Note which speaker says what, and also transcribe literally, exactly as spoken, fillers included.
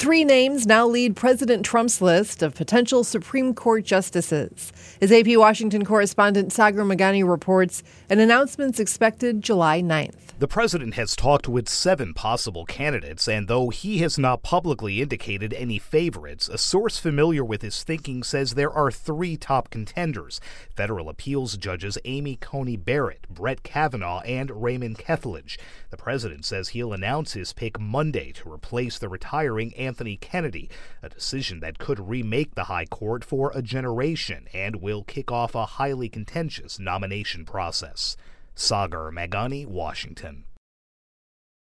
Speaker 1: Three names now lead President Trump's list of potential Supreme Court justices. As A P Washington correspondent Sagar Meghani reports, an announcement's expected July ninth.
Speaker 2: The president has talked with seven possible candidates, and though he has not publicly indicated any favorites, a source familiar with his thinking says there are three top contenders: federal appeals judges Amy Coney Barrett, Brett Kavanaugh, and Raymond Kethledge. The president says he'll announce his pick Monday to replace the retiring Anthony Kennedy, a decision that could remake the high court for a generation and will kick off a highly contentious nomination process. Sagar Meghani, Washington.